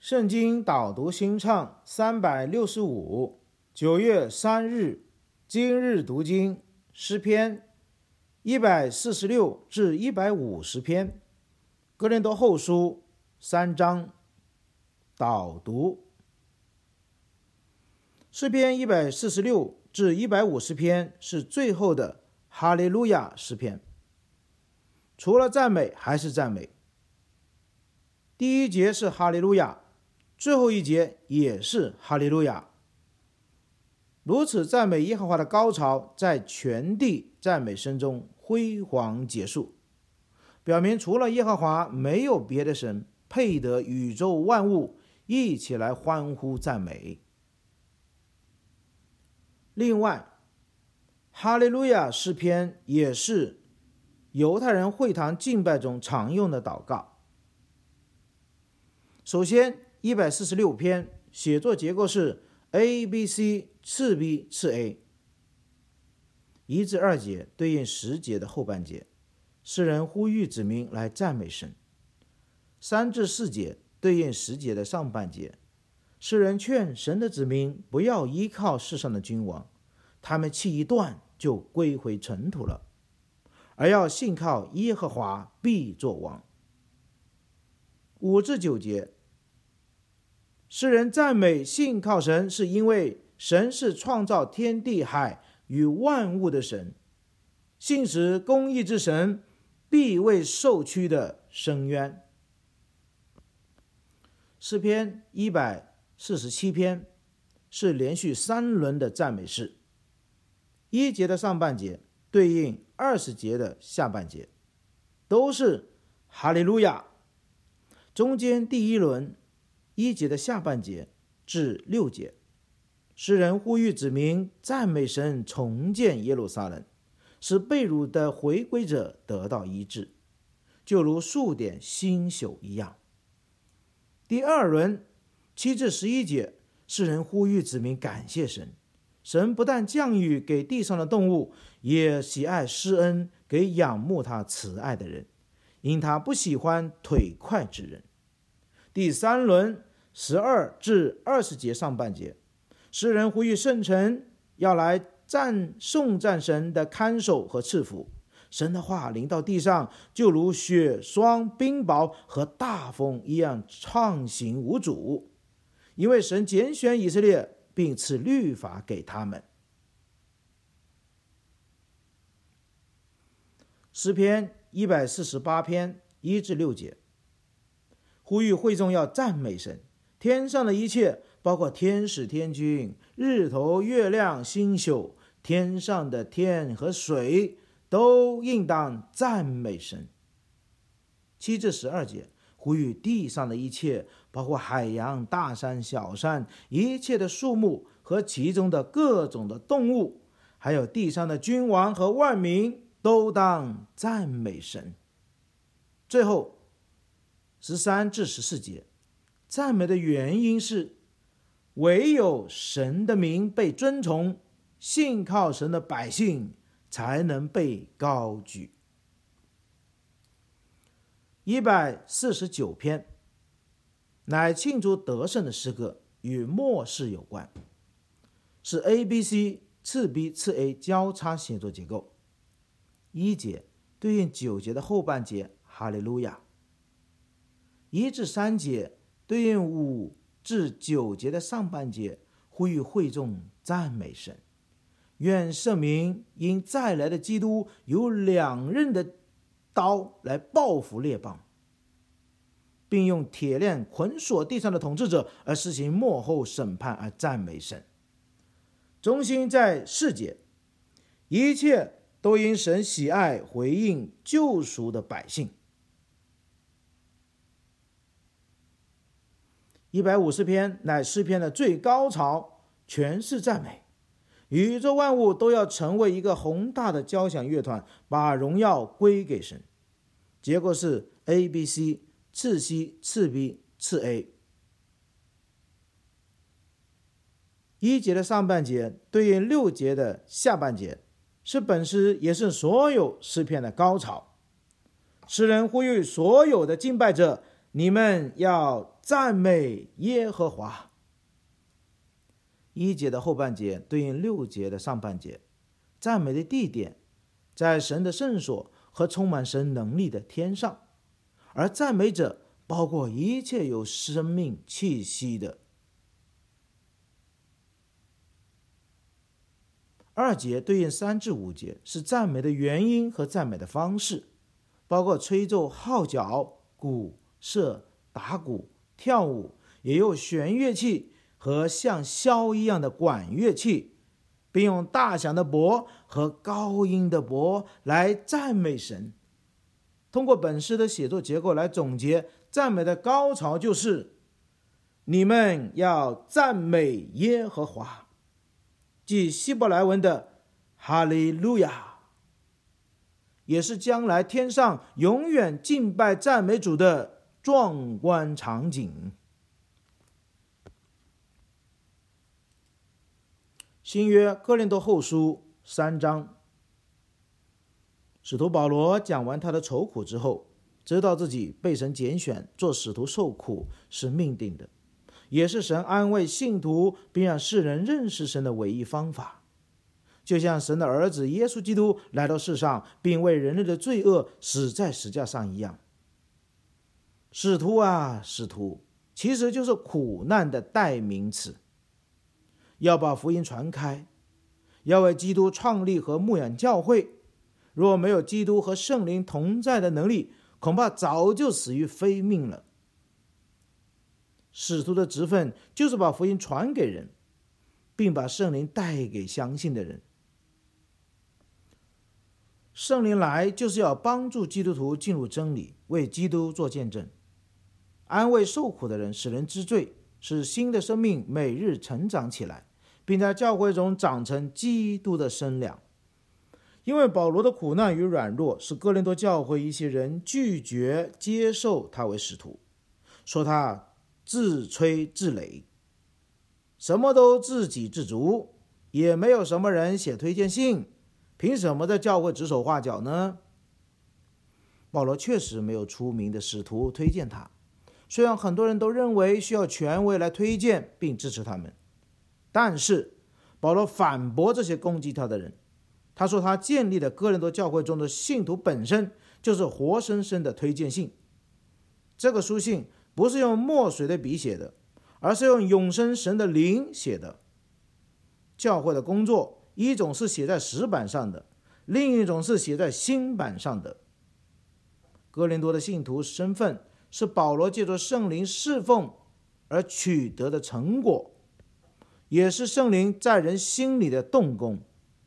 圣经导读新唱365， 9月3日，今日读经诗篇146至150篇，哥林多后书3章。导读诗篇146至150篇是最后的哈利路亚诗篇，除了赞美还是赞美。第一节是哈利路亚，最后一节也是哈利路亚。如此赞美耶和华的高潮在全地赞美声中辉煌结束，表明除了耶和华没有别的神配得宇宙万物一起来欢呼赞美。另外，哈利路亚诗篇也是犹太人会堂敬拜中常用的祷告。首先146篇写作结构是 A、B、C 次 B 次 A， 1至2节对应10节的后半节，诗人呼吁子民来赞美神。3至4节对应10节的上半节，诗人劝神的子民不要依靠世上的君王，他们气一断就归回尘土了，而要信靠耶和华必作王。5至9节，诗人赞美信靠神，是因为神是创造天地海与万物的神，信实公义之神必为受屈的伸冤。诗篇147篇是连续3轮的赞美诗，1节的上半节对应20节的下半节，都是哈利路亚。中间第一轮1节的下半节至6节，诗人呼吁子民赞美神重建耶路撒冷，使被掳的回归者得到医治，就如数点新朽一样。第二轮7至11节，诗人呼吁子民感谢神，神不但降雨给地上的动物，也喜爱施恩给仰慕他慈爱的人，因他不喜欢腿快之人。第三轮12至20节上半节，诗人呼吁圣臣要来颂赞神的看守和赐福，神的话临到地上，就如雪霜冰雹和大风一样畅行无阻，因为神拣选以色列并赐律法给他们。诗篇148篇1至6节，呼吁会众要赞美神，天上的一切，包括天使天君、日头月亮星宿，天上的天和水都应当赞美神。7至12节，呼吁地上的一切，包括海洋、大山、小山，一切的树木和其中的各种的动物，还有地上的君王和万民，都当赞美神。最后13至14节，赞美的原因是唯有神的名被尊崇，信靠神的百姓才能被高举。149篇乃庆祝得胜的诗歌，与末世有关，是 A、B、C 次 B 次 A 交叉写作结构。1节对应9节的后半节哈利路亚，1至3节对应5至9节的上半节，呼吁会众赞美神，愿圣民因再来的基督有2刃的刀来报复列邦，并用铁链捆锁地上的统治者，而施行末后审判，而赞美神。中心在4节，一切都因神喜爱回应救赎的百姓。150篇乃诗篇的最高潮，全是赞美，宇宙万物都要成为一个宏大的交响乐团，把荣耀归给神。结果是 A、B、C 次 C 次 B 次 A。 1节的上半节对应6节的下半节，是本诗也是所有诗篇的高潮。诗人呼吁所有的敬拜者，你们要赞美耶和华。1节的后半节对应6节的上半节，赞美的地点在神的圣所和充满神能力的天上，而赞美者包括一切有生命气息的。2节对应3至5节，是赞美的原因和赞美的方式，包括吹奏号角、鼓瑟、打鼓、跳舞，也有弦乐器和像箫一样的管乐器，并用大响的钹和高音的钹来赞美神。通过本诗的写作结构来总结，赞美的高潮就是你们要赞美耶和华，即希伯来文的哈利路亚，也是将来天上永远敬拜赞美主的壮观场景。新约哥林多后书3章，使徒保罗讲完他的愁苦之后，知道自己被神拣选做使徒受苦是命定的，也是神安慰信徒并让世人认识神的唯一方法。就像神的儿子耶稣基督来到世上，并为人类的罪恶死在十字架上一样。使徒啊，使徒其实就是苦难的代名词，要把福音传开，要为基督创立和牧养教会。若没有基督和圣灵同在的能力，恐怕早就死于非命了。使徒的职分就是把福音传给人，并把圣灵带给相信的人。圣灵来就是要帮助基督徒进入真理，为基督做见证，安慰受苦的人，使人知罪，使新的生命每日成长起来，并在教会中长成基督的身量。因为保罗的苦难与软弱，使哥林多教会一些人拒绝接受他为使徒，说他自吹自擂，什么都自给自足，也没有什么人写推荐信，凭什么在教会指手画脚呢？保罗确实没有出名的使徒推荐他，虽然很多人都认为需要权威来推荐并支持他们，但是保罗反驳这些攻击他的人。他说他建立的哥林多教会中的信徒本身就是活生生的推荐信。这个书信不是用墨水的笔写的，而是用永生神的灵写的。教会的工作，一种是写在石板上的，另一种是写在心板上的。哥林多的信徒身份是保罗借着圣灵侍奉而取得的成果，也是圣灵在人心里的动工。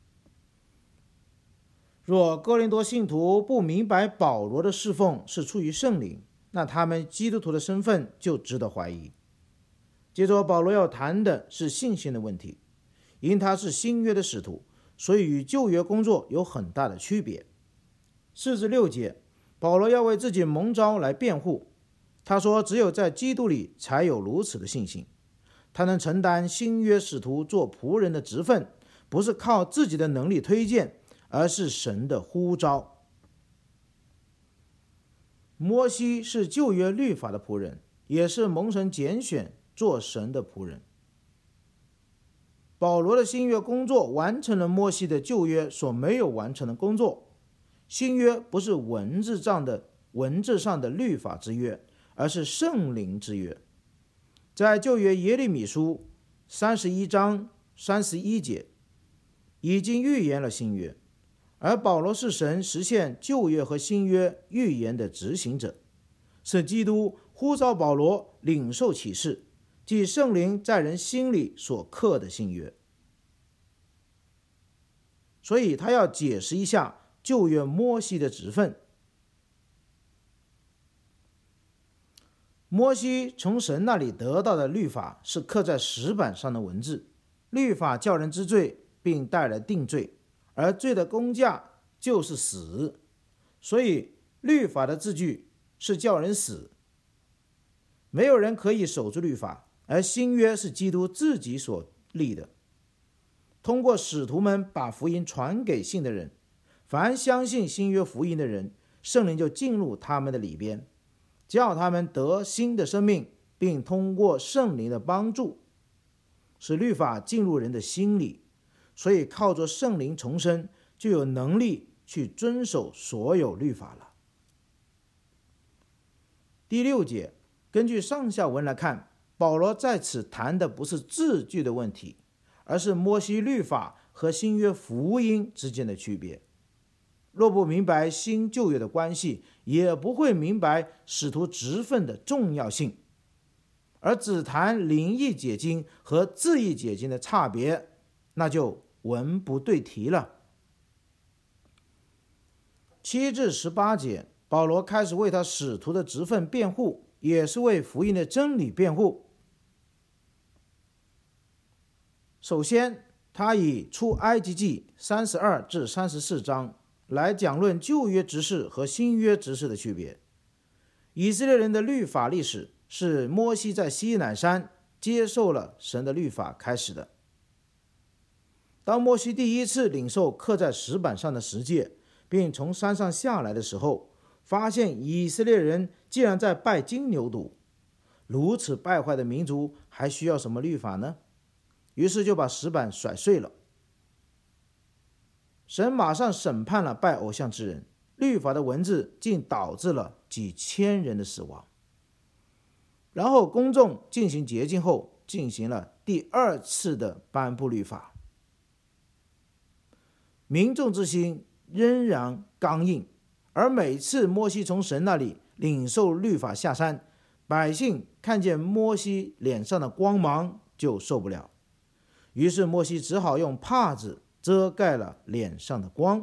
若哥林多信徒不明白保罗的侍奉是出于圣灵，那他们基督徒的身份就值得怀疑。接着保罗要谈的是信心的问题，因他是新约的使徒，所以与旧约工作有很大的区别。4至6节，保罗要为自己蒙召来辩护，他说只有在基督里才有如此的信心，他能承担新约使徒做仆人的职分，不是靠自己的能力推荐，而是神的呼召。摩西是旧约律法的仆人，也是蒙神拣选做神的仆人。保罗的新约工作完成了摩西的旧约所没有完成的工作。新约不是文字上的律法之约，而是圣灵之约。在旧约耶利米书31章31节已经预言了新约，而保罗是神实现旧约和新约预言的执行者，是基督呼召保罗领受启示，即圣灵在人心里所刻的新约。所以他要解释一下旧约摩西的职分。摩西从神那里得到的律法是刻在石板上的文字，律法叫人知罪，并带来定罪，而罪的工价就是死，所以律法的字句是叫人死。没有人可以守住律法，而新约是基督自己所立的。通过使徒们把福音传给信的人，凡相信新约福音的人，圣灵就进入他们的里边，叫他们得新的生命， 并通过圣灵的帮助，使律法进入人的心里，所以靠着圣灵重生，就有能力去遵守所有律法了。第6节，根据上下文来看，保罗在此谈的不是字句的问题，而是摩西律法和新约福音之间的区别。若不明白新旧约的关系，也不会明白使徒职分的重要性，而只谈灵意解经和字义解经的差别，那就文不对题了。7至18节，保罗开始为他使徒的职分辩护，也是为福音的真理辩护。首先，他以出埃及记32至34章来讲论旧约执事和新约执事的区别。以色列人的律法历史是摩西在西乃山接受了神的律法开始的。当摩西第一次领受刻在石板上的十诫，并从山上下来的时候，发现以色列人竟然在拜金牛犊，如此败坏的民族还需要什么律法呢？于是就把石板甩碎了。神马上审判了拜偶像之人，律法的文字竟导致了几千人的死亡。然后公众进行洁净后，进行了第2次的颁布律法。民众之心仍然刚硬，而每次摩西从神那里领受律法下山，百姓看见摩西脸上的光芒就受不了，于是摩西只好用帕子遮盖了脸上的光。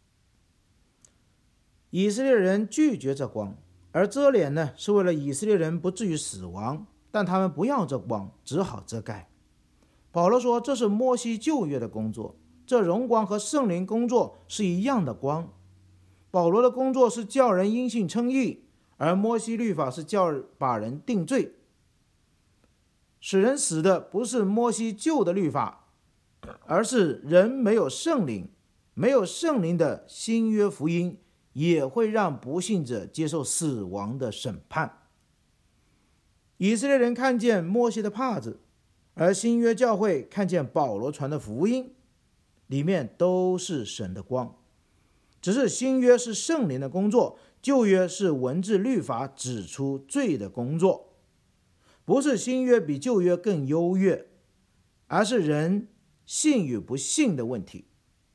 以色列人拒绝这光，而遮脸呢，是为了以色列人不至于死亡，但他们不要这光，只好遮盖。保罗说，这是摩西旧约的工作，这荣光和圣灵工作是一样的光。保罗的工作是叫人因信称义，而摩西律法是叫把人定罪。使人死的不是摩西旧的律法，而是人没有圣灵，没有圣灵的新约福音也会让不信者接受死亡的审判。以色列人看见摩西的帕子，而新约教会看见保罗传的福音，里面都是神的光。只是新约是圣灵的工作，旧约是文字律法指出罪的工作。不是新约比旧约更优越，而是人信与不信的问题。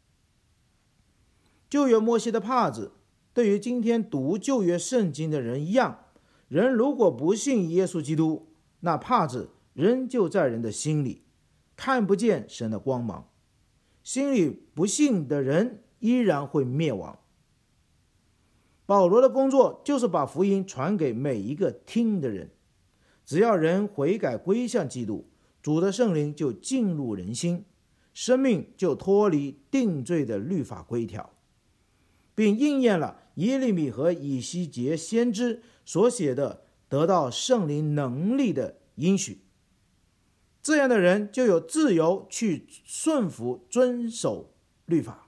旧约摩西的帕子对于今天读旧约圣经的人一样，人如果不信耶稣基督，那帕子仍旧在人的心里，看不见神的光芒，心里不信的人依然会灭亡。保罗的工作就是把福音传给每一个听的人，只要人悔改归向基督，主的圣灵就进入人心，生命就脱离定罪的律法规条，并应验了耶利米和以西结先知所写的得到圣灵能力的应许。这样的人就有自由去顺服遵守律法。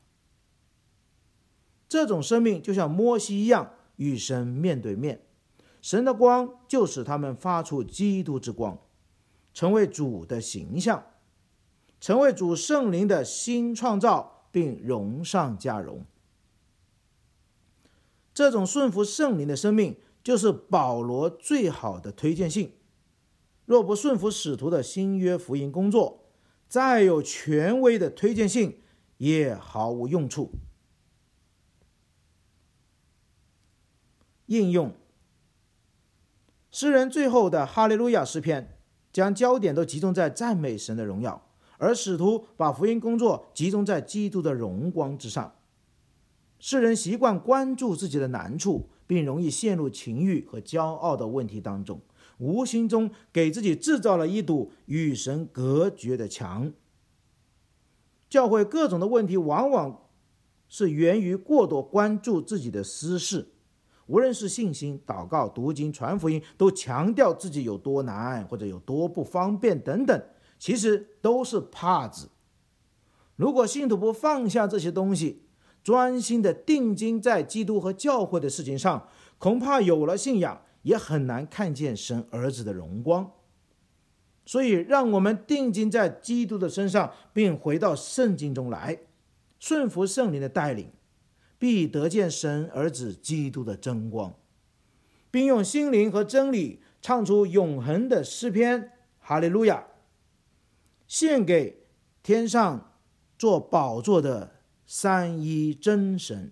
这种生命就像摩西一样，与神面对面，神的光就使他们发出基督之光，成为主的形象，成为主圣灵的新创造，并荣上加荣。这种顺服圣灵的生命就是保罗最好的推荐信。若不顺服使徒的新约福音工作，再有权威的推荐信也毫无用处。应用诗人最后的哈利路亚诗篇将焦点都集中在赞美神的荣耀，而使徒把福音工作集中在基督的荣光之上。世人习惯关注自己的难处，并容易陷入情欲和骄傲的问题当中，无形中给自己制造了一堵与神隔绝的墙。教会各种的问题往往是源于过多关注自己的私事，无论是信心、祷告、读经、传福音，都强调自己有多难或者有多不方便等等，其实都是帕子。如果信徒不放下这些东西，专心的定睛在基督和教会的事情上，恐怕有了信仰也很难看见神儿子的荣光。所以让我们定睛在基督的身上，并回到圣经中来，顺服圣灵的带领，必得见神儿子基督的真光，并用心灵和真理唱出永恒的诗篇。哈利路亚！献给天上做宝座的三一真神。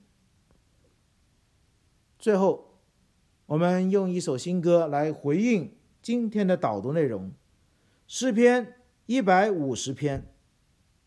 最后，我们用一首新歌来回应今天的导读内容。诗篇150篇